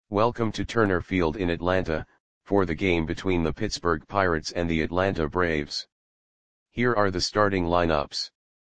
Welcome to Turner Field in Atlanta, for the game between the Pittsburgh Pirates and the Atlanta Braves. Here are the starting lineups.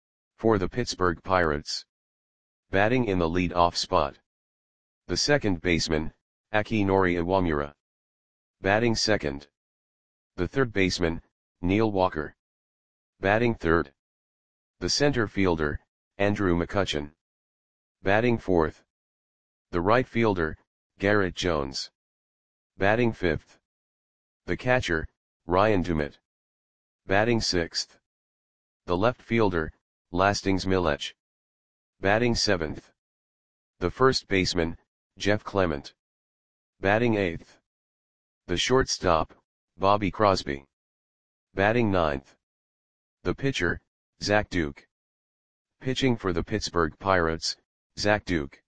For the Pittsburgh Pirates. Batting in the lead-off spot. The second baseman, Akinori Iwamura. Batting second. The third baseman, Neil Walker. Batting third. The center fielder, Andrew McCutchen. Batting fourth. The right fielder, Garrett Jones. Batting fifth. The catcher, Ryan Dumit. Batting sixth. The left fielder, Lastings Milech. Batting seventh. The first baseman, Jeff Clement. Batting eighth. The shortstop, Bobby Crosby. Batting ninth. The pitcher, Zach Duke. Pitching for the Pittsburgh Pirates, Zach Duke.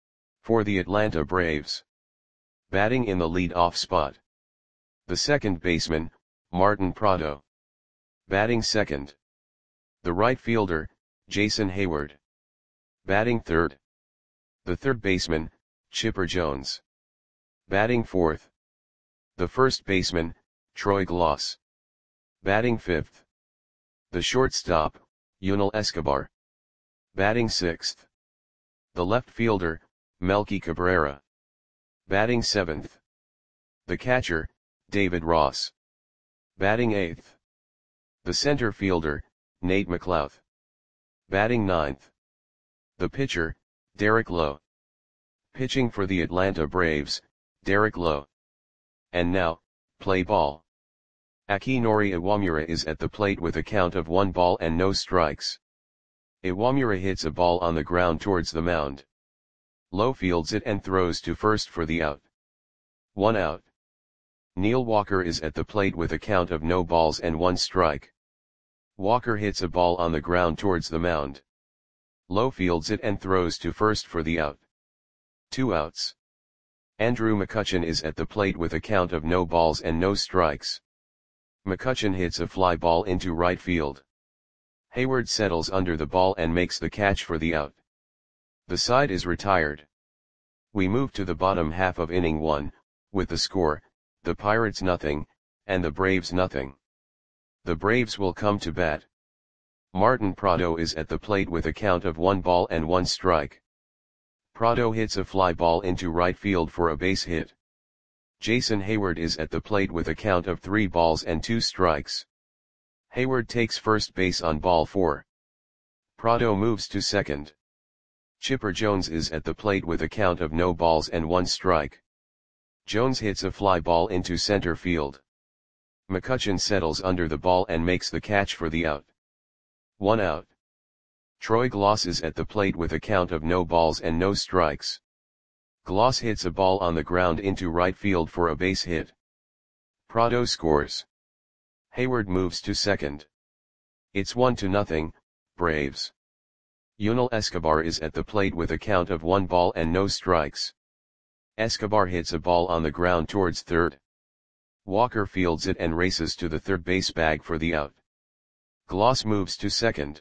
For the Atlanta Braves. Batting in the lead-off spot. The second baseman, Martin Prado. Batting second. The right fielder, Jason Heyward. Batting third. The third baseman, Chipper Jones. Batting fourth. The first baseman, Troy Glaus. Batting fifth. The shortstop, Yunel Escobar. Batting sixth. The left fielder, Melky Cabrera. Batting seventh. The catcher, David Ross. Batting eighth. The center fielder, Nate McLouth. Batting ninth. The pitcher, Derek Lowe. Pitching for the Atlanta Braves, Derek Lowe. And now, play ball. Akinori Iwamura is at the plate with a count of 1 ball and no strikes. Iwamura hits a ball on the ground towards the mound. Lowe fields it and throws to first for the out. 1 out. Neil Walker is at the plate with a count of no balls and 1 strike. Walker hits a ball on the ground towards the mound. Lowe fields it and throws to first for the out. 2 outs. Andrew McCutchen is at the plate with a count of no balls and no strikes. McCutchen hits a fly ball into right field. Heyward settles under the ball and makes the catch for the out. The side is retired. We move to the bottom half of inning 1, with the score, the Pirates nothing, and the Braves nothing. The Braves will come to bat. Martin Prado is at the plate with a count of 1 ball and 1 strike. Prado hits a fly ball into right field for a base hit. Jason Heyward is at the plate with a count of 3 balls and 2 strikes. Heyward takes first base on ball 4. Prado moves to second. Chipper Jones is at the plate with a count of no balls and 1 strike. Jones hits a fly ball into center field. McCutchen settles under the ball and makes the catch for the out. 1 out. Troy Glaus is at the plate with a count of no balls and no strikes. Glaus hits a ball on the ground into right field for a base hit. Prado scores. Heyward moves to second. It's 1-0, Braves. Yunel Escobar is at the plate with a count of 1 ball and no strikes. Escobar hits a ball on the ground towards third. Walker fields it and races to the third base bag for the out. Glaus moves to second.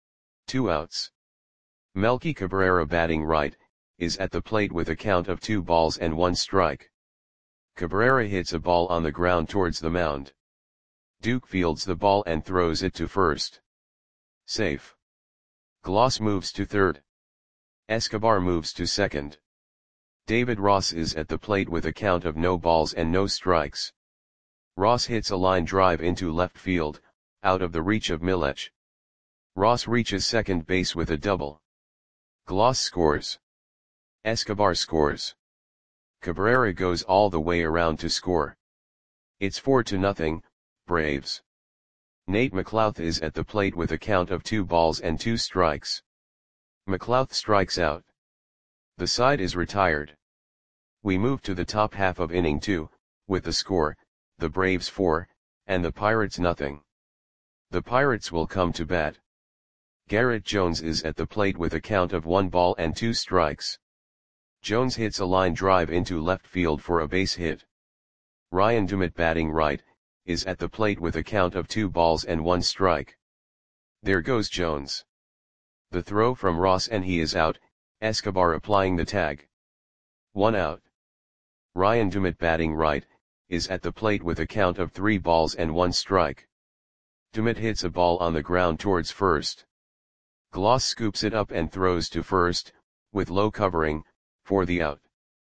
2 outs. Melky Cabrera, batting right, is at the plate with a count of 2 balls and 1 strike. Cabrera hits a ball on the ground towards the mound. Duke fields the ball and throws it to first. Safe. Glaus moves to third. Escobar moves to second. David Ross is at the plate with a count of no balls and no strikes. Ross hits a line drive into left field, out of the reach of Milech. Ross reaches second base with a double. Glaus scores. Escobar scores. Cabrera goes all the way around to score. It's 4-0, Braves. Nate McLouth is at the plate with a count of 2 balls and 2 strikes. McLouth strikes out. The side is retired. We move to the top half of inning 2, with the score, the Braves 4, and the Pirates nothing. The Pirates will come to bat. Garrett Jones is at the plate with a count of 1 ball and 2 strikes. Jones hits a line drive into left field for a base hit. Ryan Dumit, batting right, is at the plate with a count of 2 balls and 1 strike. There goes Jones. The throw from Ross and he is out, Escobar applying the tag. 1 out. Ryan Dumit batting right, is at the plate with a count of 3 balls and 1 strike. Dumit hits a ball on the ground towards first. Gloss scoops it up and throws to first, with low covering, for the out.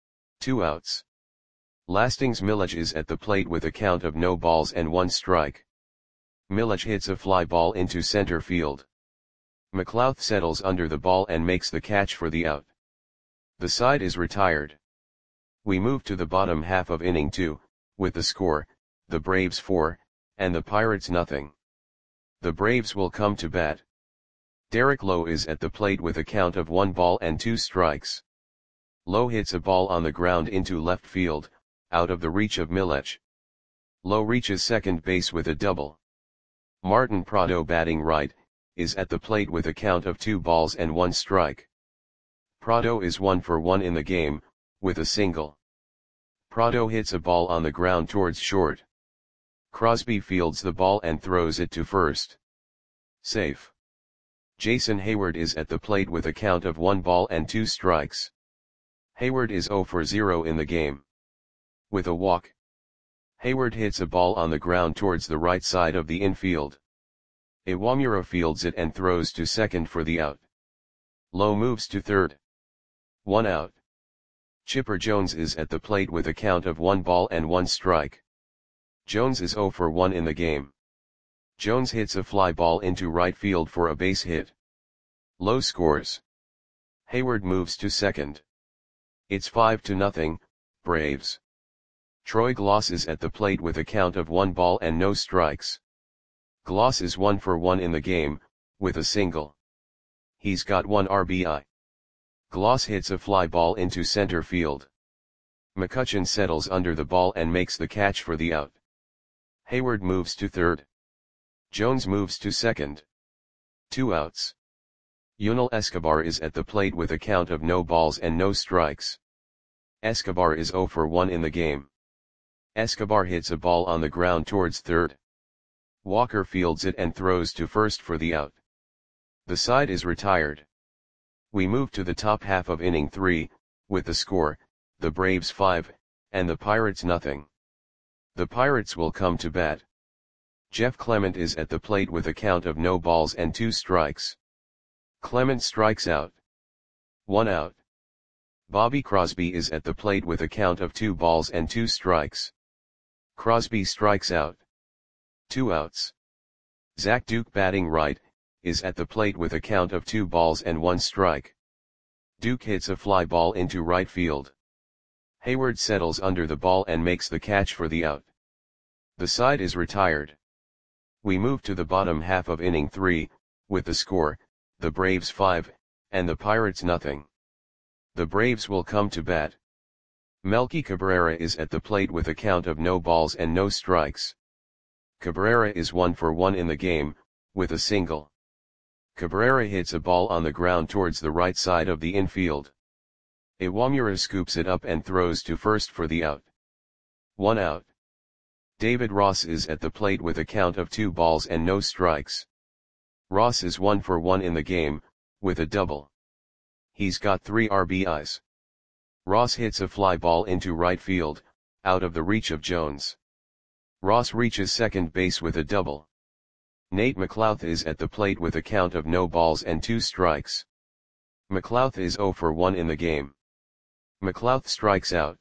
2 outs. Lastings Milledge is at the plate with a count of no balls and 1 strike. Milledge hits a fly ball into center field. McLouth settles under the ball and makes the catch for the out. The side is retired. We move to the bottom half of inning 2, with the score, the Braves 4, and the Pirates nothing. The Braves will come to bat. Derek Lowe is at the plate with a count of 1 ball and 2 strikes. Lowe hits a ball on the ground into left field, out of the reach of Milledge. Lowe reaches second base with a double. Martin Prado batting right, is at the plate with a count of 2 balls and 1 strike. Prado is 1 for 1 in the game, with a single. Prado hits a ball on the ground towards short. Crosby fields the ball and throws it to first. Safe. Jason Hayward is at the plate with a count of 1 ball and 2 strikes. Hayward is 0 for 0 in the game. With a walk. Hayward hits a ball on the ground towards the right side of the infield. Iwamura fields it and throws to second for the out. Lowe moves to third. 1 out. Chipper Jones is at the plate with a count of 1 ball and 1 strike. Jones is 0 for 1 in the game. Jones hits a fly ball into right field for a base hit. Lowe scores. Hayward moves to second. It's 5-0, Braves. Troy Gloss is at the plate with a count of 1 ball and no strikes. Gloss is 1 for 1 in the game, with a single. He's got 1 RBI. Gloss hits a fly ball into center field. McCutchen settles under the ball and makes the catch for the out. Hayward moves to third. Jones moves to second. 2 outs. Yunel Escobar is at the plate with a count of no balls and no strikes. Escobar is 0 for 1 in the game. Escobar hits a ball on the ground towards third. Walker fields it and throws to first for the out. The side is retired. We move to the top half of inning 3, with the score, the Braves 5, and the Pirates nothing. The Pirates will come to bat. Jeff Clement is at the plate with a count of no balls and 2 strikes. Clement strikes out. 1 out. Bobby Crosby is at the plate with a count of 2 balls and 2 strikes. Crosby strikes out. 2 outs. Zach Duke batting right, is at the plate with a count of 2 balls and 1 strike. Duke hits a fly ball into right field. Hayward settles under the ball and makes the catch for the out. The side is retired. We move to the bottom half of inning 3, with the score, the Braves 5, and the Pirates nothing. The Braves will come to bat. Melky Cabrera is at the plate with a count of no balls and no strikes. Cabrera is 1 for 1 in the game, with a single. Cabrera hits a ball on the ground towards the right side of the infield. Iwamura scoops it up and throws to first for the out. 1 out. David Ross is at the plate with a count of 2 balls and no strikes. Ross is 1 for 1 in the game, with a double. He's got 3 RBIs. Ross hits a fly ball into right field, out of the reach of Jones. Ross reaches second base with a double. Nate McLouth is at the plate with a count of no balls and 2 strikes. McLouth is 0 for 1 in the game. McLouth strikes out.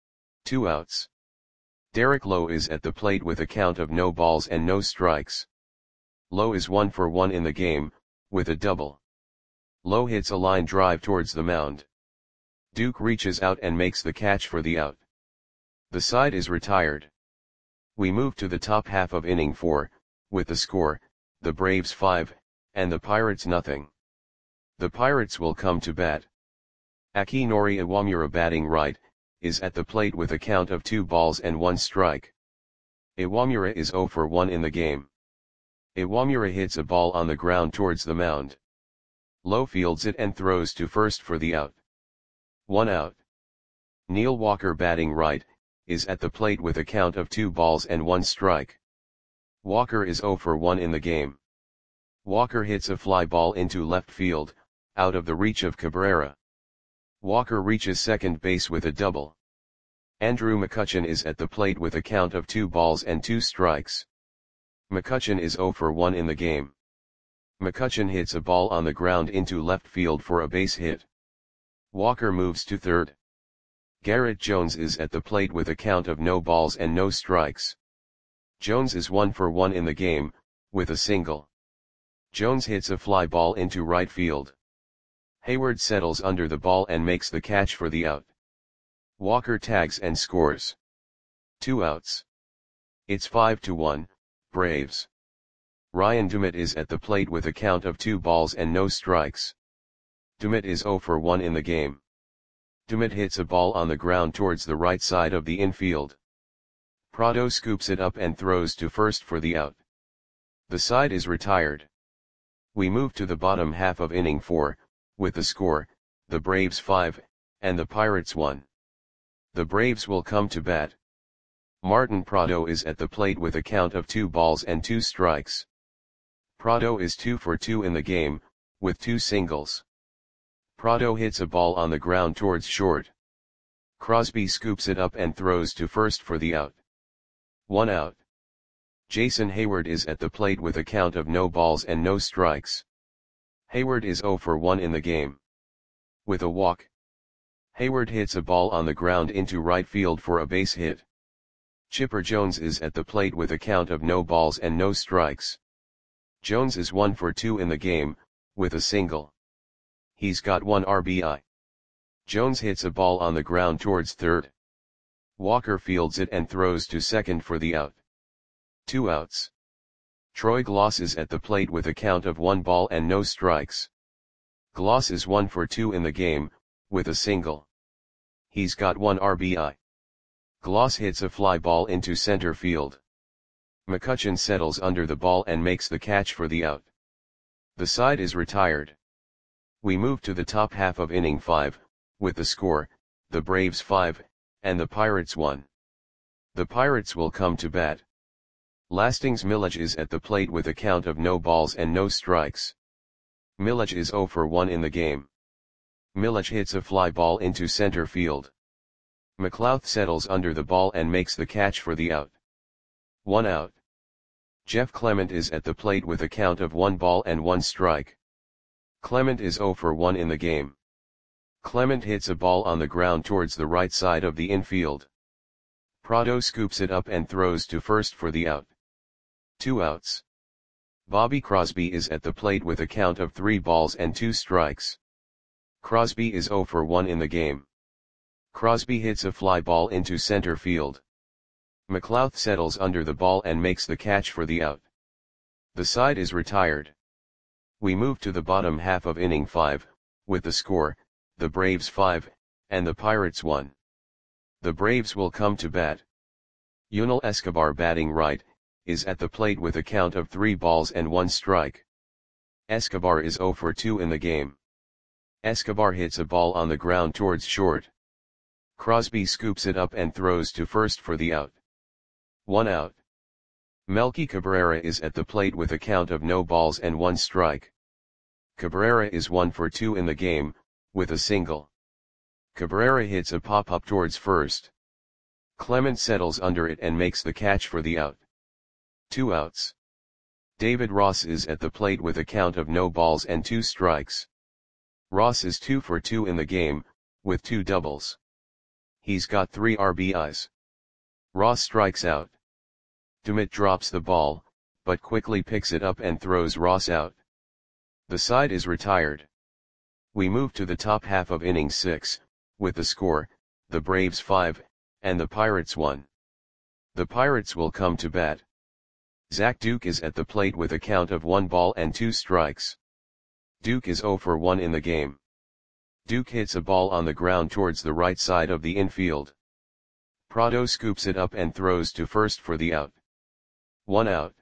2 outs. Derek Lowe is at the plate with a count of no balls and no strikes. Lowe is 1 for 1 in the game, with a double. Lowe hits a line drive towards the mound. Duke reaches out and makes the catch for the out. The side is retired. We move to the top half of inning 4, with the score, the Braves 5, and the Pirates nothing. The Pirates will come to bat. Akinori Iwamura batting right, is at the plate with a count of 2 balls and 1 strike. Iwamura is 0 for 1 in the game. Iwamura hits a ball on the ground towards the mound. Lowe fields it and throws to first for the out. 1 out. Neil Walker batting right, is at the plate with a count of 2 balls and 1 strike. Walker is 0 for 1 in the game. Walker hits a fly ball into left field, out of the reach of Cabrera. Walker reaches second base with a double. Andrew McCutchen is at the plate with a count of 2 balls and 2 strikes. McCutchen is 0 for 1 in the game. McCutchen hits a ball on the ground into left field for a base hit. Walker moves to third. Garrett Jones is at the plate with a count of no balls and no strikes. Jones is 1 for 1 in the game, with a single. Jones hits a fly ball into right field. Hayward settles under the ball and makes the catch for the out. Walker tags and scores. 2 outs. It's 5-1, Braves. Ryan Dumit is at the plate with a count of 2 balls and no strikes. Dumit is 0 for 1 in the game. Dumit hits a ball on the ground towards the right side of the infield. Prado scoops it up and throws to first for the out. The side is retired. We move to the bottom half of inning 4, with the score, the Braves 5, and the Pirates 1. The Braves will come to bat. Martin Prado is at the plate with a count of 2 balls and 2 strikes. Prado is 2 for 2 in the game, with 2 singles. Prado hits a ball on the ground towards short. Crosby scoops it up and throws to first for the out. 1 out. Jason Hayward is at the plate with a count of no balls and no strikes. Hayward is 0 for 1 in the game. With a walk. Hayward hits a ball on the ground into right field for a base hit. Chipper Jones is at the plate with a count of no balls and no strikes. Jones is 1 for 2 in the game, with a single. He's got 1 RBI. Jones hits a ball on the ground towards third. Walker fields it and throws to second for the out. 2 outs. Troy Gloss is at the plate with a count of 1 ball and no strikes. Gloss is 1 for 2 in the game, with a single. He's got 1 RBI. Gloss hits a fly ball into center field. McCutchen settles under the ball and makes the catch for the out. The side is retired. We move to the top half of inning 5, with the score, the Braves 5, and the Pirates 1. The Pirates will come to bat. Lastings Milledge is at the plate with a count of no balls and no strikes. Milledge is 0 for 1 in the game. Milledge hits a fly ball into center field. McLouth settles under the ball and makes the catch for the out. 1 out. Jeff Clement is at the plate with a count of 1 ball and 1 strike. Clement is 0 for 1 in the game. Clement hits a ball on the ground towards the right side of the infield. Prado scoops it up and throws to first for the out. 2 outs. Bobby Crosby is at the plate with a count of 3 balls and 2 strikes. Crosby is 0 for 1 in the game. Crosby hits a fly ball into center field. McLouth settles under the ball and makes the catch for the out. The side is retired. We move to the bottom half of inning 5, with the score, the Braves 5, and the Pirates 1. The Braves will come to bat. Yunel Escobar, batting right, is at the plate with a count of 3 balls and 1 strike. Escobar is 0 for 2 in the game. Escobar hits a ball on the ground towards short. Crosby scoops it up and throws to first for the out. 1 out. Melky Cabrera is at the plate with a count of no balls and 1 strike. Cabrera is 1 for 2 in the game, with a single. Cabrera hits a pop-up towards first. Clement settles under it and makes the catch for the out. 2 outs. David Ross is at the plate with a count of no balls and 2 strikes. Ross is 2 for 2 in the game, with 2 doubles. He's got 3 RBIs. Ross strikes out. Dumit drops the ball, but quickly picks it up and throws Ross out. The side is retired. We move to the top half of inning 6, with the score, the Braves 5, and the Pirates 1. The Pirates will come to bat. Zach Duke is at the plate with a count of 1 ball and 2 strikes. Duke is 0 for 1 in the game. Duke hits a ball on the ground towards the right side of the infield. Prado scoops it up and throws to first for the out. 1 out.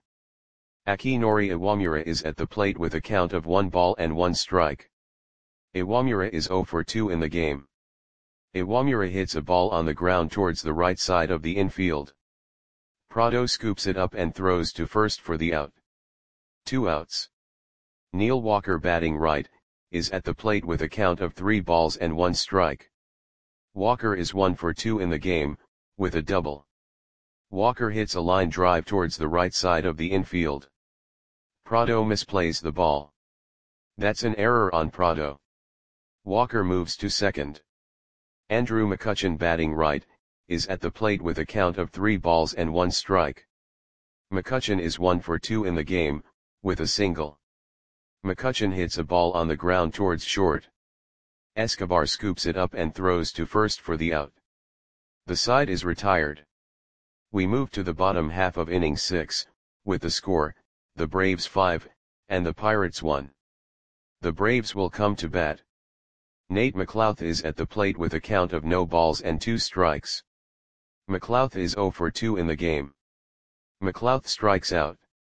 Akinori Iwamura is at the plate with a count of 1 ball and 1 strike. Iwamura is 0 for 2 in the game. Iwamura hits a ball on the ground towards the right side of the infield. Prado scoops it up and throws to first for the out. 2 outs. Neil Walker, batting right, is at the plate with a count of 3 balls and 1 strike. Walker is 1 for 2 in the game, with a double. Walker hits a line drive towards the right side of the infield. Prado misplays the ball. That's an error on Prado. Walker moves to second. Andrew McCutchen, batting right, is at the plate with a count of 3 balls and 1 strike. McCutchen is 1 for 2 in the game, with a single. McCutchen hits a ball on the ground towards short. Escobar scoops it up and throws to first for the out. The side is retired. We move to the bottom half of inning 6, with the score, the Braves 5, and the Pirates 1. The Braves will come to bat. Nate McLouth is at the plate with a count of no balls and 2 strikes. McLouth is 0 for 2 in the game. McLouth strikes out.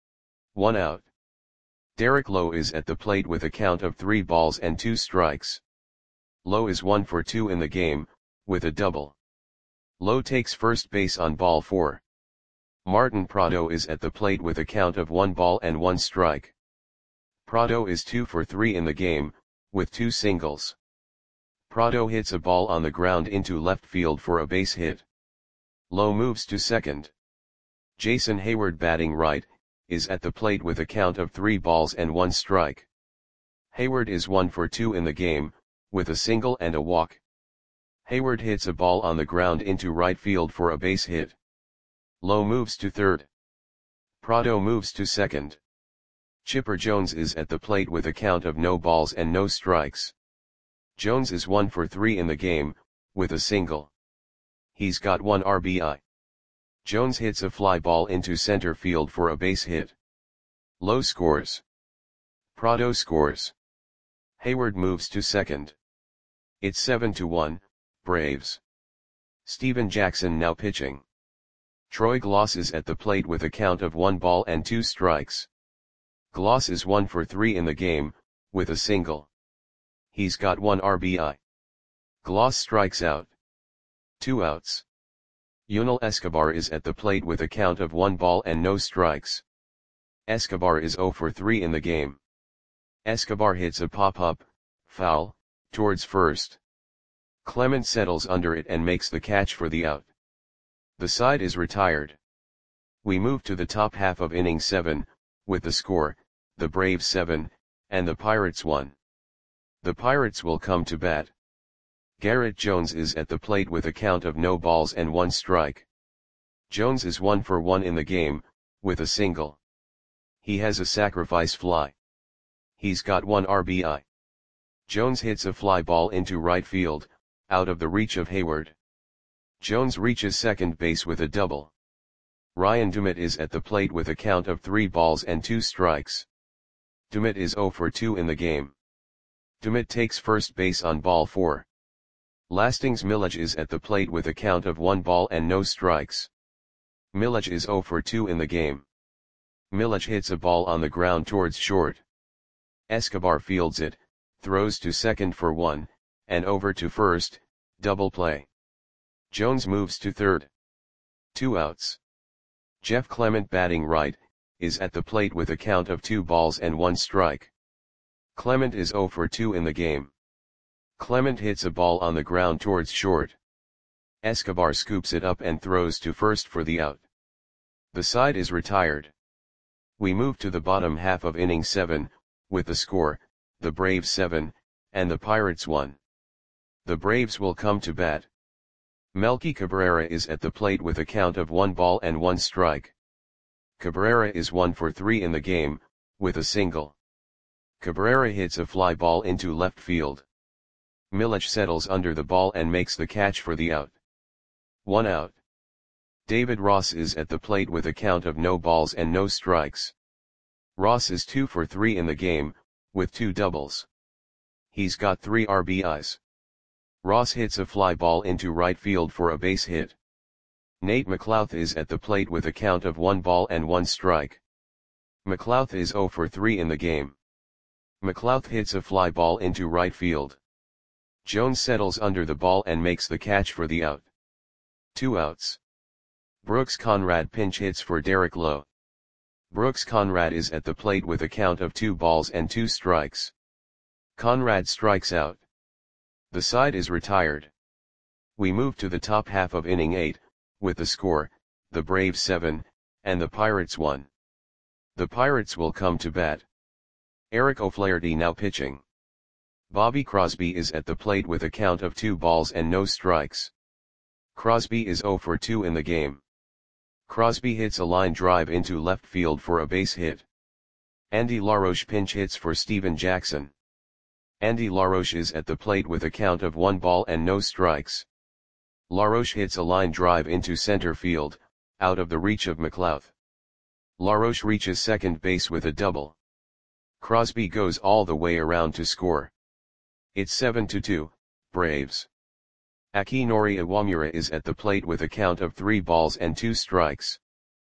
1 out. Derek Lowe is at the plate with a count of 3 balls and 2 strikes. Lowe is 1 for 2 in the game, with a double. Lowe takes first base on ball 4. Martin Prado is at the plate with a count of 1 ball and 1 strike. Prado is 2 for 3 in the game, with 2 singles. Prado hits a ball on the ground into left field for a base hit. Lowe moves to second. Jason Hayward, batting right, is at the plate with a count of 3 balls and 1 strike. Hayward is 1 for 2 in the game, with a single and a walk. Hayward hits a ball on the ground into right field for a base hit. Lowe moves to third. Prado moves to second. Chipper Jones is at the plate with a count of no balls and no strikes. Jones is 1 for 3 in the game, with a single. He's got 1 RBI. Jones hits a fly ball into center field for a base hit. Lowe scores. Prado scores. Hayward moves to second. It's 7-1, Braves. Steven Jackson now pitching. Troy Gloss is at the plate with a count of 1 ball and 2 strikes. Gloss is 1 for 3 in the game, with a single. He's got 1 RBI. Gloss strikes out. 2 outs. Yunel Escobar is at the plate with a count of 1 ball and no strikes. Escobar is 0 for 3 in the game. Escobar hits a pop-up, foul, towards first. Clement settles under it and makes the catch for the out. The side is retired. We move to the top half of inning 7, with the score, the Braves 7, and the Pirates 1. The Pirates will come to bat. Garrett Jones is at the plate with a count of no balls and 1 strike. Jones is 1 for 1 in the game, with a single. He has a sacrifice fly. He's got 1 RBI. Jones hits a fly ball into right field, out of the reach of Hayward. Jones reaches second base with a double. Ryan Dumit is at the plate with a count of 3 balls and 2 strikes. Dumit is 0 for 2 in the game. Dumit takes first base on ball 4. Lastings Milledge is at the plate with a count of 1 ball and no strikes. Milledge is 0 for 2 in the game. Milledge hits a ball on the ground towards short. Escobar fields it, throws to second for 1, and over to first, double play. Jones moves to third. 2 outs. Jeff Clement, batting right, is at the plate with a count of 2 balls and 1 strike. Clement is 0 for 2 in the game. Clement hits a ball on the ground towards short. Escobar scoops it up and throws to first for the out. The side is retired. We move to the bottom half of inning 7, with the score, the Braves 7, and the Pirates 1. The Braves will come to bat. Melky Cabrera is at the plate with a count of 1 ball and 1 strike. Cabrera is 1 for 3 in the game, with a single. Cabrera hits a fly ball into left field. Milledge settles under the ball and makes the catch for the out. 1 out. David Ross is at the plate with a count of no balls and no strikes. Ross is 2 for 3 in the game, with 2 doubles. He's got 3 RBIs. Ross hits a fly ball into right field for a base hit. Nate McLouth is at the plate with a count of 1 ball and 1 strike. McLouth is 0 for 3 in the game. McLouth hits a fly ball into right field. Jones settles under the ball and makes the catch for the out. 2 outs. Brooks Conrad pinch hits for Derek Lowe. Brooks Conrad is at the plate with a count of 2 balls and 2 strikes. Conrad strikes out. The side is retired. We move to the top half of inning 8, with the score, the Braves 7, and the Pirates 1. The Pirates will come to bat. Eric O'Flaherty now pitching. Bobby Crosby is at the plate with a count of 2 balls and no strikes. Crosby is 0 for 2 in the game. Crosby hits a line drive into left field for a base hit. Andy LaRoche pinch hits for Steven Jackson. Andy LaRoche is at the plate with a count of 1 ball and no strikes. LaRoche hits a line drive into center field, out of the reach of McLeod. LaRoche reaches second base with a double. Crosby goes all the way around to score. It's 7-2, Braves. Akinori Iwamura is at the plate with a count of 3 balls and 2 strikes.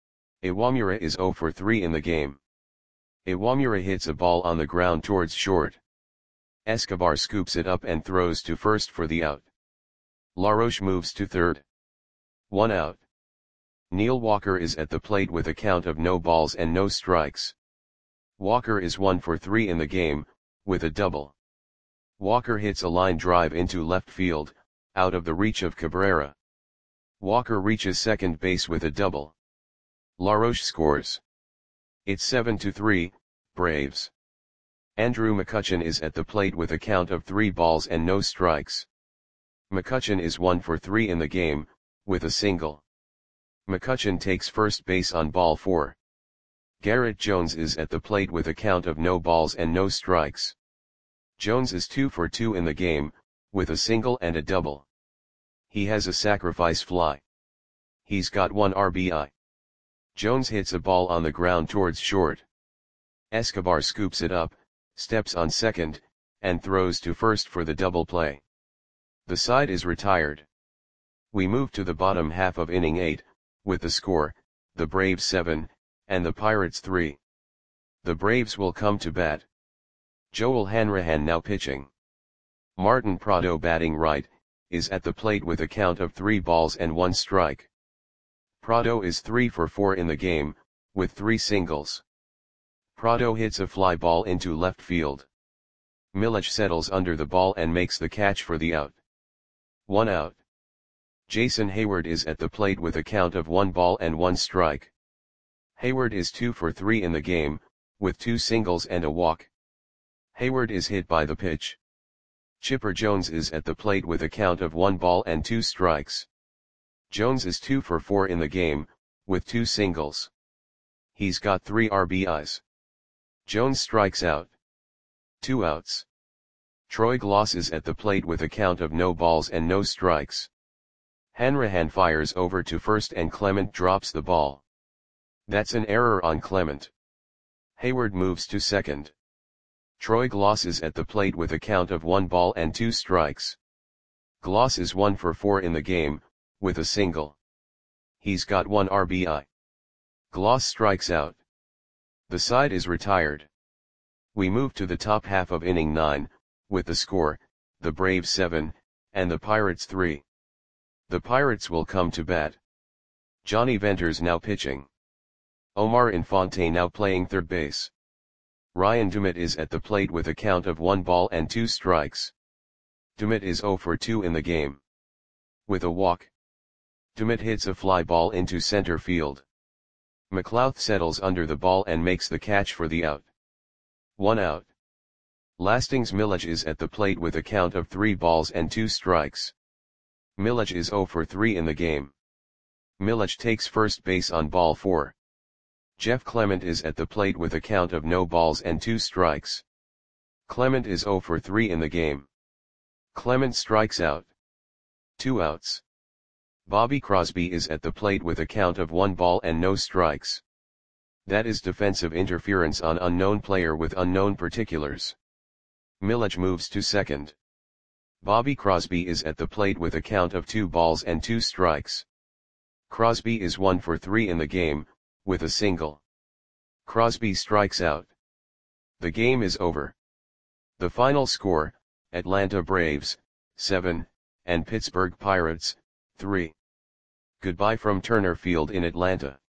Iwamura is 0 for 3 in the game. Iwamura hits a ball on the ground towards short. Escobar scoops it up and throws to first for the out. LaRoche moves to third. 1 out. Neil Walker is at the plate with a count of no balls and no strikes. Walker is 1 for 3 in the game, with a double. Walker hits a line drive into left field, out of the reach of Cabrera. Walker reaches second base with a double. LaRoche scores. It's 7-3, Braves. Andrew McCutchen is at the plate with a count of 3 balls and no strikes. McCutchen is 1 for 3 in the game, with a single. McCutchen takes first base on ball 4. Garrett Jones is at the plate with a count of no balls and no strikes. Jones is 2 for 2 in the game, with a single and a double. He has a sacrifice fly. He's got 1 RBI. Jones hits a ball on the ground towards short. Escobar scoops it up, steps on second, and throws to first for the double play. The side is retired. We move to the bottom half of inning 8, with the score, the Braves 7, and the Pirates 3. The Braves will come to bat. Joel Hanrahan now pitching. Martin Prado batting right, is at the plate with a count of 3 balls and 1 strike. Prado is 3 for 4 in the game, with 3 singles. Prado hits a fly ball into left field. Milich settles under the ball and makes the catch for the out. 1 out. Jason Hayward is at the plate with a count of 1 ball and 1 strike. Hayward is 2 for 3 in the game, with 2 singles and a walk. Hayward is hit by the pitch. Chipper Jones is at the plate with a count of 1 ball and 2 strikes. Jones is 2 for 4 in the game, with 2 singles. He's got 3 RBIs. Jones strikes out. 2 outs. Troy Gloss is at the plate with a count of no balls and no strikes. Hanrahan fires over to first and Clement drops the ball. That's an error on Clement. Hayward moves to second. Troy Gloss is at the plate with a count of 1 ball and 2 strikes. Gloss is 1 for 4 in the game, with a single. He's got 1 RBI. Gloss strikes out. The side is retired. We move to the top half of inning 9, with the score, the Braves 7, and the Pirates 3. The Pirates will come to bat. Johnny Venters now pitching. Omar Infante now playing third base. Ryan Dumit is at the plate with a count of 1 ball and 2 strikes. Dumit is 0 for 2 in the game. With a walk. Dumit hits a fly ball into center field. McLeod settles under the ball and makes the catch for the out. 1 out. Lastings Milich is at the plate with a count of 3 balls and 2 strikes. Milich is 0 for 3 in the game. Milich takes first base on ball 4. Jeff Clement is at the plate with a count of no balls and 2 strikes. Clement is 0 for 3 in the game. Clement strikes out. 2 outs. Bobby Crosby is at the plate with a count of 1 ball and no strikes. That is defensive interference on unknown player with unknown particulars. Milich moves to second. Bobby Crosby is at the plate with a count of 2 balls and 2 strikes. Crosby is 1 for 3 in the game, with a single. Crosby strikes out. The game is over. The final score, Atlanta Braves, 7, and Pittsburgh Pirates, 3. Goodbye from Turner Field in Atlanta.